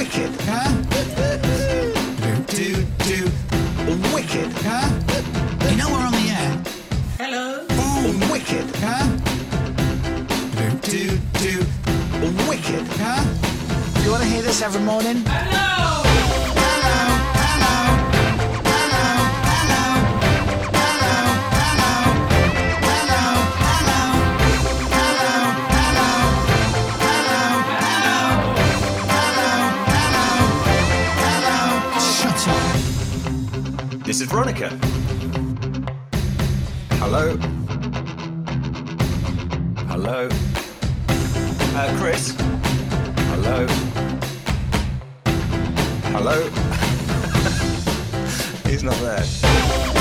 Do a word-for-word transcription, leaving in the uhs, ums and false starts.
Wicked. Huh? Do, do, wicked. Huh? You know we're on the air. Hello. Ooh, wicked. Huh? Do, do, wicked. Huh? You want to hear this every morning? Hello. Hello. Hello. Hello. Hello. This is Veronica. Hello. Hello. Uh, Chris. Hello. Hello. He's not there.